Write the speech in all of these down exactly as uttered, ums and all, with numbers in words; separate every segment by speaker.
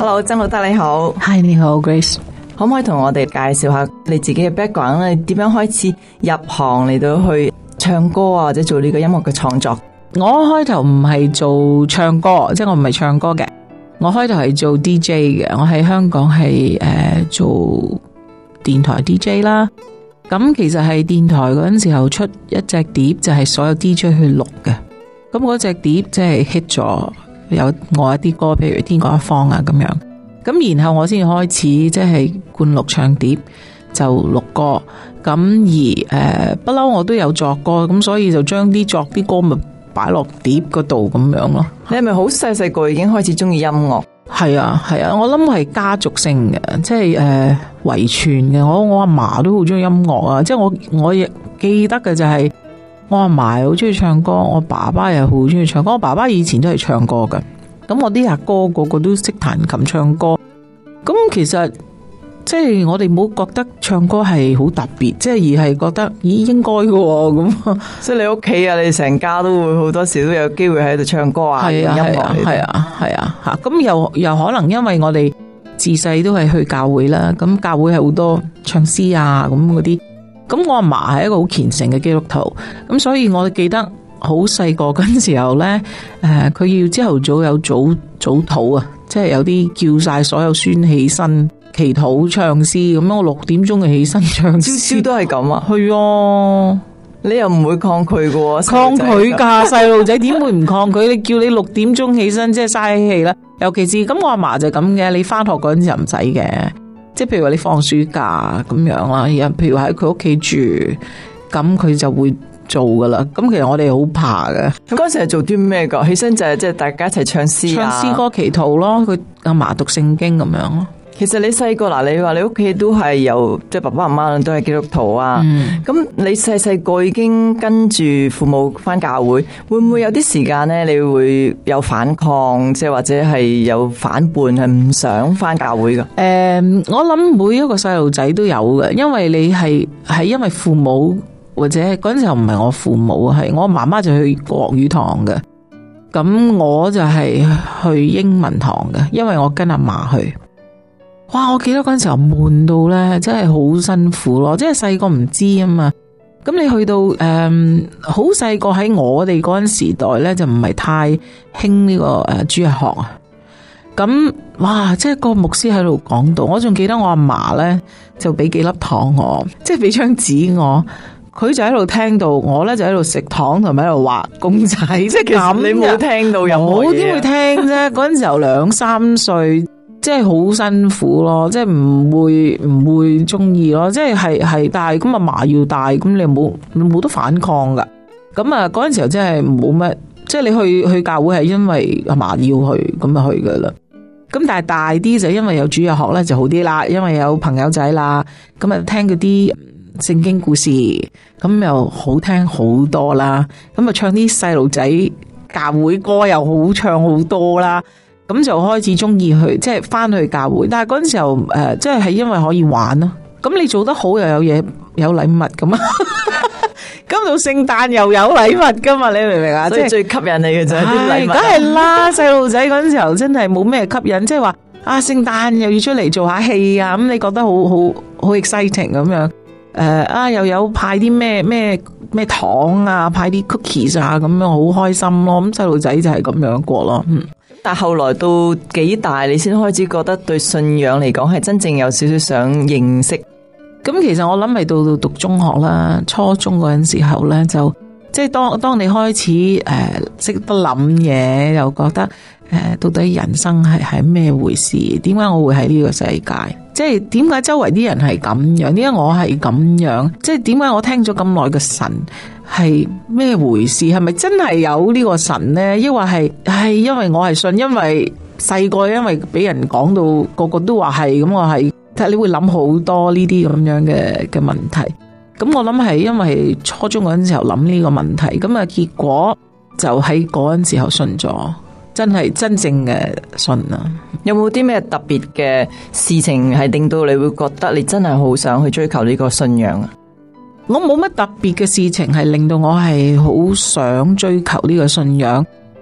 Speaker 1: Hello， 曾路德你好。
Speaker 2: Hi， 你好 Grace。
Speaker 1: 可唔可以同我哋介紹下你自己嘅 background 咧？點樣開始入行嚟到去唱歌啊，或者做呢個音樂嘅創作？
Speaker 3: 我開頭唔係做唱歌，即係我唔係唱歌嘅，我開頭係做 D J 嘅。我喺香港係誒、呃、做電台 D J 啦。咁其實係電台嗰陣時候出一隻碟，就係所有 D J 去錄嘅。咁嗰隻碟即係 hit 咗，有我一啲歌，譬如《天各一方》啊咁樣。咁然後我先開始即係灌錄唱碟，就錄歌。咁而誒不嬲我都有作歌，咁所以就將啲作啲歌咪擺落碟嗰度咁樣咯。
Speaker 1: 你係咪好細細個已經開始中意音樂？
Speaker 3: 係啊係啊，我諗係家族性嘅，即係誒遺傳嘅。我我阿嫲都好中意音樂啊，即係我我亦記得嘅就係、是、我阿嫲好中意唱歌，我爸爸又好中意唱歌。我爸爸以前都係唱歌嘅。咁我啲阿哥個個都識彈琴唱歌，咁其實即係我哋冇覺得唱歌係好特別，即係而係覺得咦應該嘅咁。
Speaker 1: 所以你屋企啊，你成家都會好多時都有機會喺度唱歌啊，
Speaker 3: 係啊
Speaker 1: 音樂
Speaker 3: 係啊係啊吓。咁又又可能因為我哋自細都係去教會啦，咁教會係好多唱詩啊咁嗰啲。咁我阿嫲係一個好虔誠嘅基督徒，咁所以我記得。好細個嗰陣時候咧，誒、呃，佢要朝頭早有早早禱啊，即係有啲叫晒所有孫起身祈禱唱詩，咁樣我六點鐘就起身唱詩，
Speaker 1: 朝朝都係咁啊。
Speaker 3: 係啊，
Speaker 1: 你又唔會抗拒嘅？
Speaker 3: 抗拒噶，細路仔點會唔抗拒？你叫你六點鐘起身，即係嘥氣啦。尤其是咁，我阿嫲就咁嘅。你翻學嗰陣時唔使嘅，即係譬如話你放暑假咁樣啦，譬如喺佢屋企住，咁佢就會。做噶啦，咁其實我哋好怕嘅。
Speaker 1: 咁嗰時係做啲咩噶？起身就係即係大家一齊唱詩啊，
Speaker 3: 唱詩歌祈禱咯。佢阿嫲讀聖經咁樣咯。
Speaker 1: 其實你細個嗱，你話你屋企都係有即係爸爸媽媽都係基督徒啊。咁、嗯、你細細個已經跟住父母翻教會，會唔會有啲時間咧？你會有反抗，即係或者係有反叛，係唔想翻教會噶？誒、
Speaker 3: 嗯，我諗每一個細路仔都有嘅，因為你係係因為父母。或者嗰陣時候唔係我父母，係我媽媽就去國語堂嘅，咁我就係去英文堂嘅，因為我跟阿嫲去。哇！我記得嗰陣時候悶到咧，真係好辛苦咯，即係細個唔知啊嘛。咁你去到誒好細個喺我哋嗰陣時代咧，就唔係太興呢個誒主日學啊。咁哇，即係個牧師喺度講道，我仲記得我阿嫲咧就俾幾粒糖我，即係俾張紙我。佢就喺度聽到，我咧就喺度食糖同埋喺度畫公仔，即係咁。你冇聽到任何嘢？我點會聽啫？嗰陣時候兩三歲，即係好辛苦咯，即係唔會唔會中意咯，即係係係，但係咁阿嫲要帶，咁你冇你冇得反抗噶。咁啊嗰陣時候真係冇乜，即係你去去教會係因為阿嫲要去，咁就去噶啦。咁但係大啲就因為有主日學咧就好啲啦，因為有朋友仔啦，咁啊聽嗰啲聖經故事，咁又好聽好多啦，咁啊唱啲細路仔教會歌又好唱好多啦，咁就開始中意去，即係翻去教會。但係嗰陣時候誒、呃，即係係因為可以玩咯，咁你做得好又有嘢有禮物咁啊，咁到聖誕又有禮物噶嘛，你明唔明啊？即係最吸引你嘅就係啲禮物，梗係啦，細路仔嗰陣時候真係冇咩吸引，即係話啊聖誕又要出嚟做下戲啊，咁你覺得好好好 exciting 咁樣。誒、呃、啊又有派啲咩咩咩糖啊，派啲 cookies 啊，咁樣好開心咯。咁細路仔就係咁樣過咯。嗯，
Speaker 1: 但係後來到幾大，你先開始覺得對信仰嚟講係真正有少少想認識。
Speaker 3: 咁其實我諗係到到讀中學啦，初中嗰陣時候咧，就即係當當你開始誒識得諗嘢，又覺得誒、呃、到底人生係係咩回事？點解我會喺呢個世界？即係點解周圍啲人係咁樣？點解我係咁樣？即係點解我聽咗咁耐嘅神係咩回事？係咪真係有呢個神呢？抑或係係因為我係信，因為細個因為俾人講到個個都話係咁，我係睇你會諗好多呢啲咁樣嘅嘅問題。咁我諗係因為初中嗰陣時候諗呢個問題，咁啊結果就喺嗰陣時候信咗。真係真正嘅信啊！
Speaker 1: 有冇啲咩特別嘅事情係令到你會覺得你真係好想去追求呢個信仰啊？
Speaker 3: 我冇乜特別嘅事情係令到我係好想追求呢個信仰。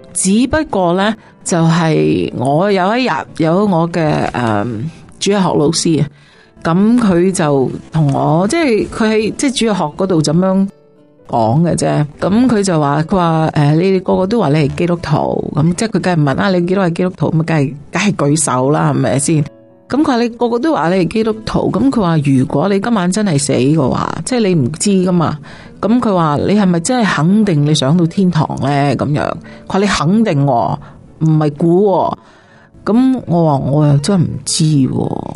Speaker 3: 只不過呢，就係、是、我有一日有我嘅誒、嗯、主日學老師啊，咁佢就同我即係佢喺即係主日學嗰度咁樣講嘅啫。咁佢就話佢話誒，你哋個個都話你係基督徒，咁即係佢梗係問啊，你幾多係基督徒咁啊？梗係梗係舉手啦，係咪先？咁佢話你個個都話你係基督徒，咁佢話如果你今晚真係死嘅話，即係你唔知噶嘛。咁佢話你係咪真係肯定你上到天堂咧？咁樣佢話你肯定喎，唔係估喎。咁我話我又真係唔知喎。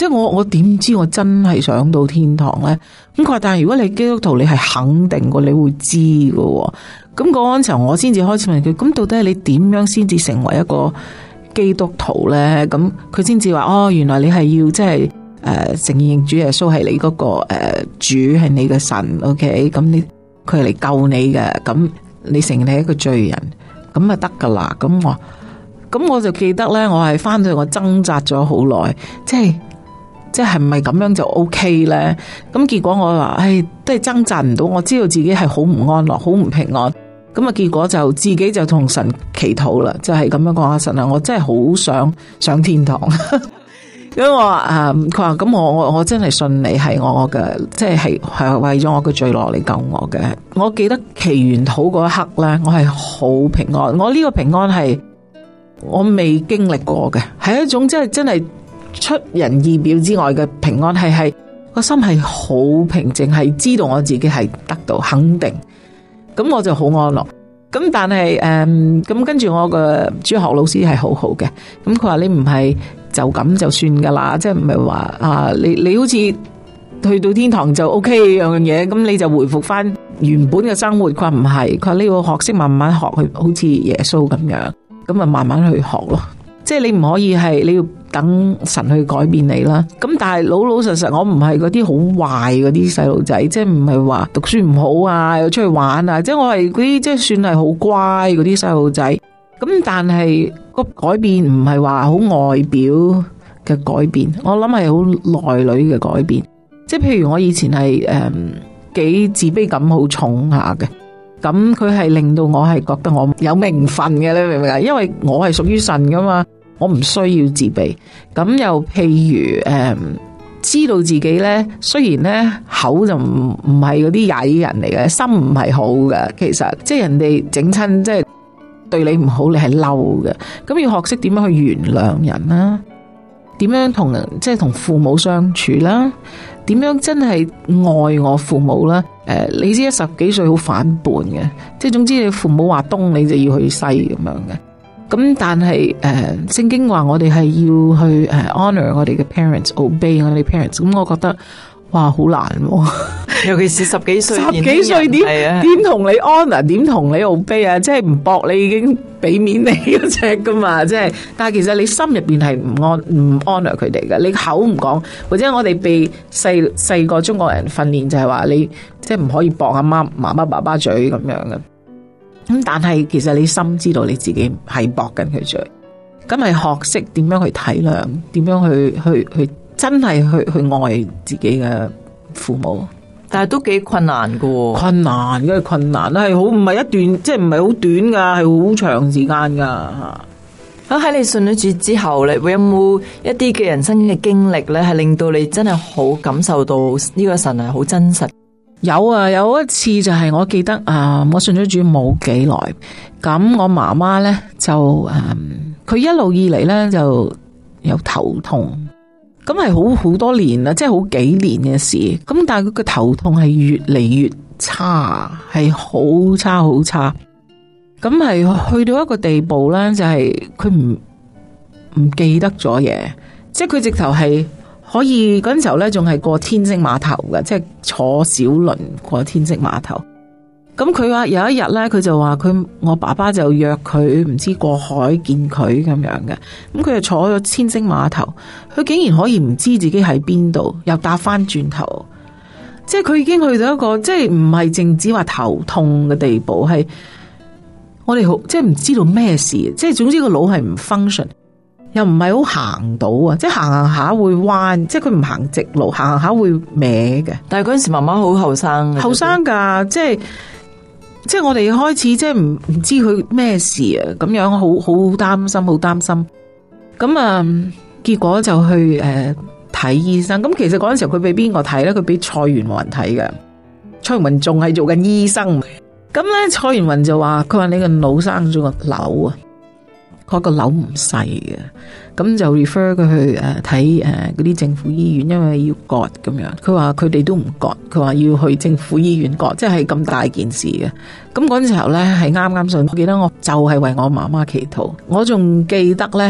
Speaker 3: 即係我我點知我真係上到天堂咧？咁佢話，但係如果你基督徒，你係肯定過，你會知㗎。咁嗰陣時候，我先至開始問佢，咁到底你點樣先至成為一個基督徒咧？咁佢先至話，哦，原來你係要即係誒承認主耶穌係你嗰、那個誒、呃、主係你嘅神 ，OK？咁你佢係嚟救你嘅，咁你承認你係一個罪人，咁啊得噶啦。咁我咁我就記得咧，我係翻去我掙扎咗好耐，即係即係係咪咁樣就 OK 咧？咁結果我話，唉，都係掙扎唔到，我知道自己係好唔安樂，好唔平安。咁啊，結果就自己就同神祈禱啦，就係咁樣講啊，神啊，我真係好想上天堂。咁我話誒，佢話咁我我我真係信你係我嘅，即係係係為咗我嘅罪落嚟救我嘅。我記得祈完禱嗰一刻咧，我係好平安。我呢個平安係我未經歷過嘅，係一種即係真係出人意表之外嘅平安，係係個心係好平靜，係知道我自己係得到肯定。咁我就好安樂，咁但係誒，咁跟住我個主學老師係好好嘅，咁佢話你唔係就咁就算噶啦，即係唔係話啊，你你好似去到天堂就 OK 樣嘢，咁你就回復翻原本嘅生活。佢話唔係，佢話你要學識慢慢學去，好似耶穌咁樣，咁啊慢慢去學咯。即係你唔可以係你要等神去改變你啦。咁但係老老實實，我唔係嗰啲好壞嗰啲細路仔，即係唔係話讀書唔好啊，又出去玩啊。即係我係嗰啲即係算係好乖嗰啲細路仔。咁但係個改變唔係話好外表嘅改變，我諗係好內裏嘅改變。即係譬如我以前係誒幾自卑感好重下嘅。咁佢係令到我係覺得我有名分嘅，你明唔明啊？因為我係屬於神噶嘛，我唔需要自卑。咁又譬如誒、嗯，知道自己咧，雖然咧口就唔唔係嗰啲曳人嚟嘅，心唔係好嘅，其實即係人哋整親，即係對你唔好，你係嬲嘅。咁要學識點樣去原諒人啦，點樣同人即係同父母相處啦，點樣真係愛我父母啦。誒、呃，你知十幾歲好反叛嘅，即係總之你父母話東，你就要去西咁樣嘅。咁但係誒，聖、呃、經話我哋係要去誒、呃、honor 我哋嘅 parents，obey 我哋 parents。咁我覺得哇，好難、啊，
Speaker 1: 尤其是十幾歲，
Speaker 3: 十幾歲點點同你 honor， 點同你 obey 啊？即係唔搏你已經俾面你嗰隻噶嘛？即係，但係其實你心入邊係唔 hon 唔 honor 佢哋嘅，你口唔講，或者我哋被細細個中國人訓練就係話你即係唔可以駁阿媽媽媽爸爸嘴咁樣嘅。咁但係其實你心知道你自己係駁緊佢嘴，咁係學識點樣去體諒，點樣去去去真係去去愛自己嘅父母。
Speaker 1: 但係都幾困難噶、哦，
Speaker 3: 困難嘅困難係好唔係一段，即係唔係好短噶，係好長時間噶。
Speaker 1: 咁喺你信咗主之後，你會有冇一啲嘅人生嘅經歷咧，係令到你真係好感受到呢個神係好真實？
Speaker 3: 有啊，有一次就係我記得啊，我信咗主冇幾耐，咁我媽媽咧就誒，佢、嗯、一路以嚟咧就有頭痛。咁係好好多年啦，即係好幾年嘅事。咁但係佢個頭痛係越嚟越差，係好差好差。咁係去到一個地步咧，就係佢唔唔記得咗嘢，即係佢直頭係可以嗰陣時候咧，仲係過天星碼頭嘅，即係坐小輪過天星碼頭。咁佢話有一日咧，佢就話佢我爸爸就約佢唔知過海見佢咁樣嘅，咁佢就坐咗天星碼頭，佢竟然可以唔知自己喺邊度，又搭翻轉頭，即係佢已經去到一個即係唔係淨止話頭痛嘅地步，係我哋好即係唔知道咩事，即係總之個腦係唔 function， 又唔係好行到啊，即係行行下會彎，即係佢唔行直路，行行下會歪嘅。
Speaker 1: 但係嗰陣時媽媽好後生，
Speaker 3: 後生噶，即係。即係我哋開始即係唔唔知佢咩事啊，咁樣好好擔心，好擔心。咁啊，結果就去誒睇、呃、醫生。咁其實嗰陣時候佢俾邊個睇咧？佢俾蔡元雲睇嘅。蔡元雲仲係做緊醫生。咁咧，蔡元雲就話：佢話你個腦生咗個瘤啊，嗰個瘤唔細嘅。咁就 refer 佢去誒睇誒嗰啲政府醫院，因為要割咁樣。佢話佢哋都唔割，佢話要去政府醫院割，即係咁大件事嘅。咁嗰陣時候咧係啱啱信，我記得我就係為我媽媽祈禱。我仲記得咧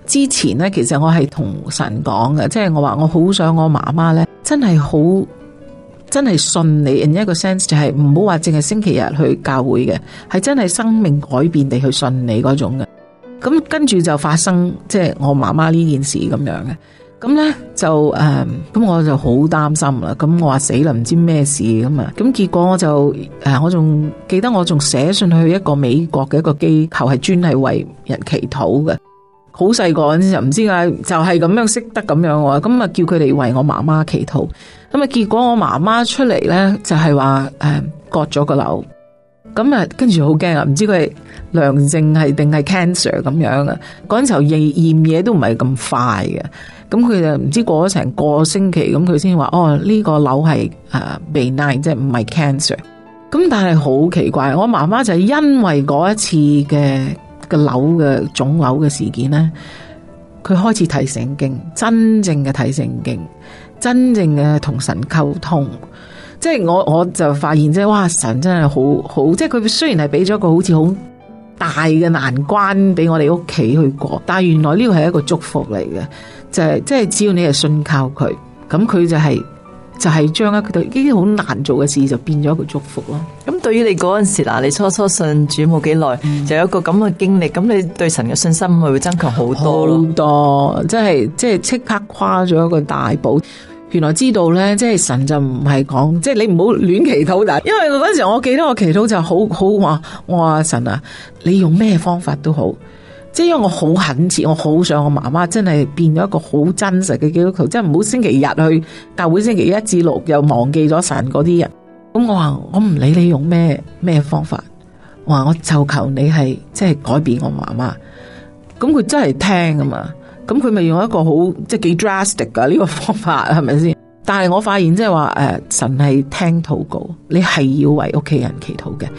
Speaker 3: 之前呢，其實我係同神講嘅，即係我話我好想我媽媽呢，真係好真係信你 in 一個 sense 就係唔好話淨係星期日去教會嘅，係真係生命改變地去信你嗰種嘅。咁跟住就發生即係我媽媽呢件事咁樣嘅。咁呢，就誒，咁、嗯、我就好擔心啦。咁我話死啦，唔知咩事咁啊。咁結果我就誒，我仲記得我仲寫信去一個美國嘅一個機構，係專係為人祈禱嘅。好細個嗰陣時，唔知點解就係咁樣識得咁樣喎。咁啊，叫佢哋為我媽媽祈禱。咁啊，結果我媽媽出嚟呢，就係話誒割咗個瘤。咁啊，跟住好驚啊，唔知佢係良性係定係 cancer 咁樣啊。嗰陣時候驗驗嘢都唔係咁快嘅。咁佢就唔知過咗成個星期，咁佢先話哦，呢個瘤係誒 benign，即係唔係 cancer。咁但係好奇怪，我媽媽就係因為嗰一次嘅嘅瘤嘅腫瘤嘅事件咧，佢開始睇聖經，真正嘅睇聖經，真正嘅同神溝通。即係我我就發現即係哇，神真係好好，即係佢雖然係俾咗個好似好大嘅難關俾我哋屋企去過，但係原來呢個係一個祝福嚟嘅。就係即係只要你係信靠佢，咁佢就係、是、就係將一佢呢啲好難做嘅事就變咗一個祝福咯。
Speaker 1: 咁對於你嗰陣時嗱，你初初信主冇幾耐，嗯、就有一個咁嘅經歷，咁你對神嘅信心咪會增強好多咯？好多，
Speaker 3: 即係即係即刻跨咗一個大步。原來知道咧，即係神就唔係講，即係你唔好亂祈禱。但因為嗰陣時我記得我祈禱就好好話，我話神啊，你用咩方法都好。即係因為我好懇切，我好想我媽媽真係變咗一個好真實嘅基督徒，即係唔好星期日去教會，星期一至六又忘記咗神嗰啲人。咁我話我唔理你用咩咩方法，我話我就求你係即係改變我媽媽。咁佢真係聽㗎嘛，咁佢咪用一個好即係幾 drastic 㗎呢個方法係咪先？但係我發現即係話誒，神係聽禱告，你係要為屋企人祈禱嘅。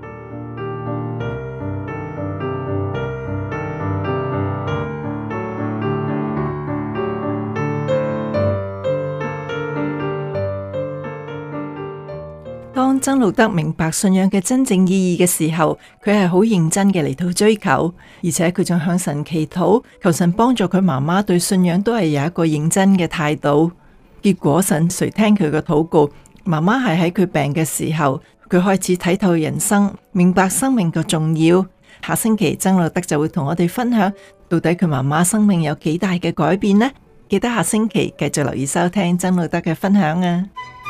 Speaker 1: 當曾路德明白信仰嘅真正意義嘅時候，佢係好認真嘅嚟到追求，而且佢仲向神祈禱，求神幫助佢媽媽對信仰都係有一個認真嘅態度。結果神垂聽佢嘅禱告，媽媽係喺佢病嘅時候，佢開始睇透人生，明白生命嘅重要。下星期曾路德就會同我哋分享，到底佢媽媽生命有幾大嘅改變呢？記得下星期繼續留意收聽曾路德嘅分享啊！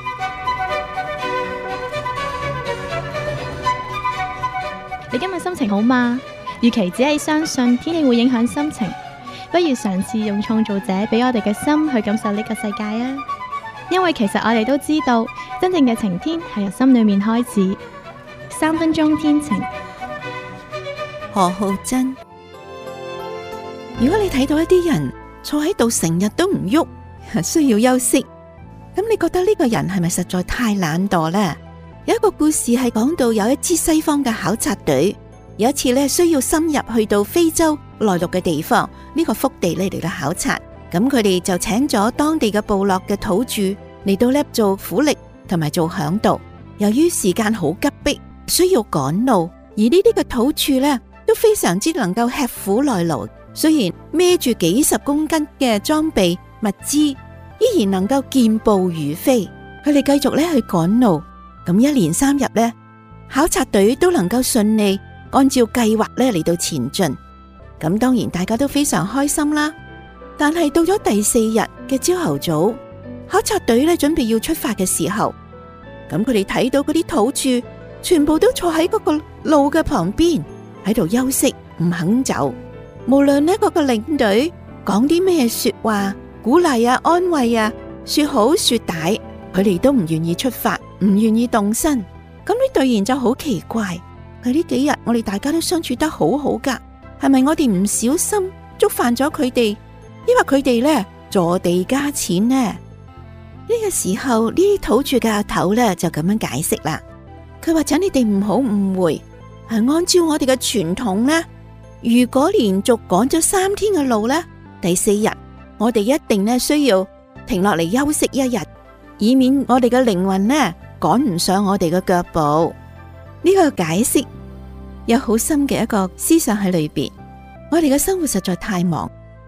Speaker 4: 你今日心情好嗎？與其只係相信天氣會影響心情，不如嘗試用創造者俾我哋嘅心去感受呢個世界啊！因為其實我哋都知道，真正嘅晴天係由心裏面開始。三分鐘天晴，
Speaker 5: 何浩珍。如果你睇到一啲人坐喺度成日都唔喐，需要休息，咁你覺得呢個人係咪實在太懶惰呢？有一個故事係講到有一支西方嘅考察隊，有一次咧需要深入去到非洲內陸嘅地方，呢個福地咧嚟到考察，咁佢哋就請咗當地嘅部落嘅土著嚟到咧做苦力同埋做響導。由於時間好急迫，需要趕路，而呢啲嘅土著咧都非常之能夠吃苦耐勞，雖然孭住幾十公斤嘅裝備物資，依然能夠健步如飛。佢哋繼續咧去趕路。咁一連三日呢，考察隊都能夠順利按照計劃咧嚟到前進。咁當然大家都非常開心啦。但係到咗第四日嘅朝頭早，考察隊咧準備要出發嘅時候，咁佢哋睇到嗰啲土著全部都坐喺嗰個路嘅旁邊喺度休息，唔肯走。無論呢嗰個領隊講啲咩說話，鼓勵啊、安慰啊，說好說歹，佢哋都唔願意出發，唔願意動身。咁呢隊員就好奇怪，佢呢幾日我哋大家都相處得好好噶，係咪我哋唔小心觸犯咗佢哋？因為佢哋呢坐地加錢呢？呢個時候呢啲土著嘅阿頭呢就咁樣解釋啦。佢話：請你哋唔好誤會，係按照我哋嘅傳統呢，如果連續趕咗三天嘅路呢，第四日我哋一定呢需要停落嚟休息一日，以免我哋嘅靈魂呢趕唔上我哋嘅腳步。呢個解釋有好深嘅一個思想喺裏邊。我哋嘅生活實在太忙，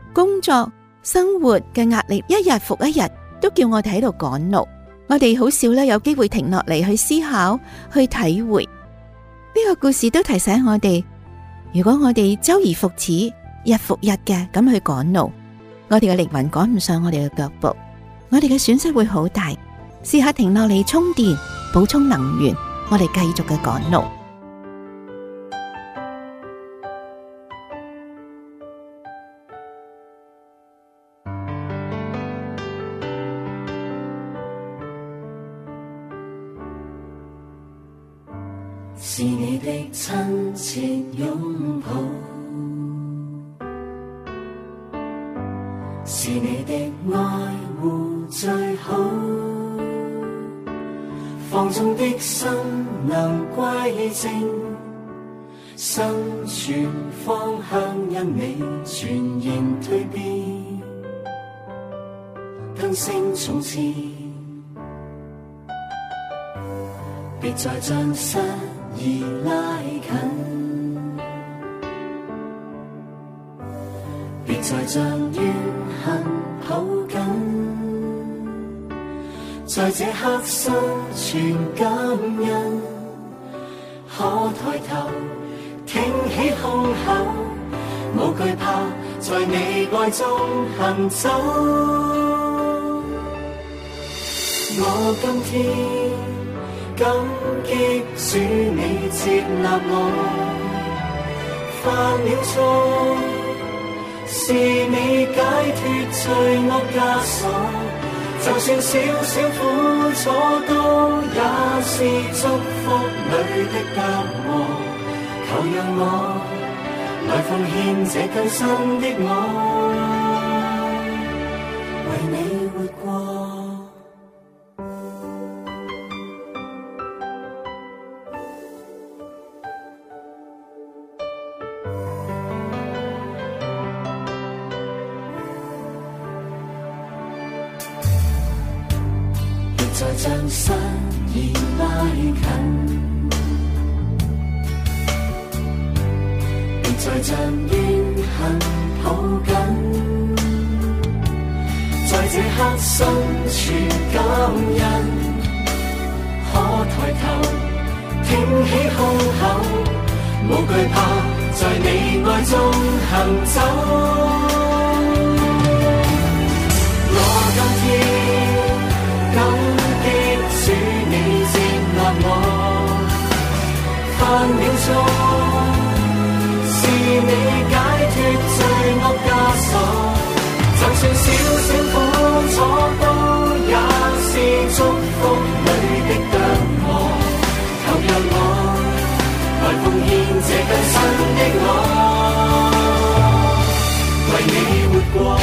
Speaker 5: 工作、生活嘅壓力一日復一日，都叫我哋喺度趕路。我哋好少咧有機會停落嚟去思考、去體會。呢個故事都提醒我哋，如果我哋周而復始、日復日嘅咁去趕路，我哋嘅靈魂趕唔上我哋嘅腳步，我哋嘅損失會好大。試下停落嚟充電、補充能源，我哋繼續嘅趕路。
Speaker 6: 是你的親切擁抱，是你的愛護最好，放縱的心能歸正，心存方向因你全然蛻變，更勝從前，別再將失意拉近，別再將怨恨抱緊，在這刻心存感恩，可抬頭挺起胸口，無懼怕在你愛中行走。我今天感激主你接納我，犯了錯，是你解脫罪惡枷鎖，就算少少苦楚都也是祝福裏的隔膜，求讓我來奉獻這更新的我，為你活過。再將失意拉近，別再將怨恨抱緊，在這刻心存感恩，可抬頭挺起胸口，無懼怕在你愛中行走。我今天感主你接納我，犯了錯，是你解脫罪惡枷鎖，就算少少苦楚都也是祝福裏的隔膜，求讓我來奉獻這更新的我，為你活過。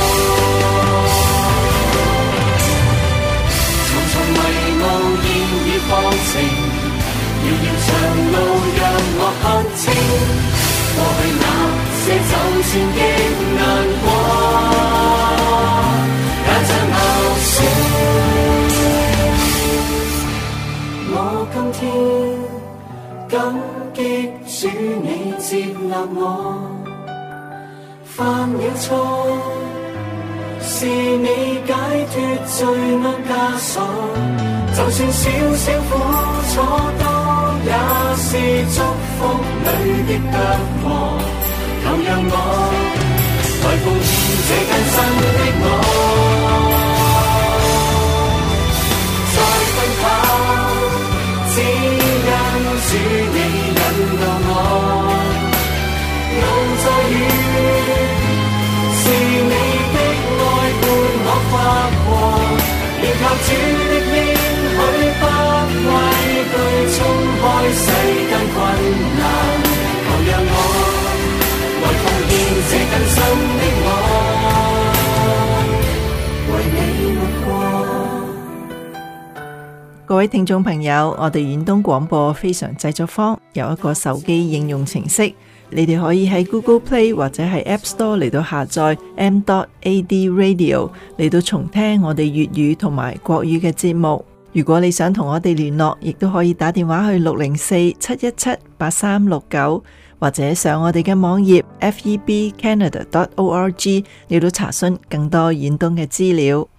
Speaker 6: 放晴，遙遙長路讓我看清，過去那些就算極難過，也像流星。我今天感激主你接納我，犯了錯，是你解脫罪惡枷鎖，就算少少苦楚都也是祝福裏的隔膜，求讓我來奉獻這更新的我，再奔跑，只因主你引導我，路再遠，是你的愛伴我跨過，連靠主的面去不畏懼，衝開世間困難，求讓我來奉獻這更新的我，為你活過。
Speaker 1: 各位聽眾朋友，我哋遠東廣播非常製作坊有一個手機應用程式，你哋可以喺 Google Play 或者係 App Store 嚟到下載 m dot a d radio 嚟到重聽我哋粵語同埋國語嘅節目。如果你想同我哋聯絡，亦都可以打電話去六零四七一七八三六九， 或者上我哋嘅網頁 f e b canada dot org 嚟到查詢更多遠東嘅資料。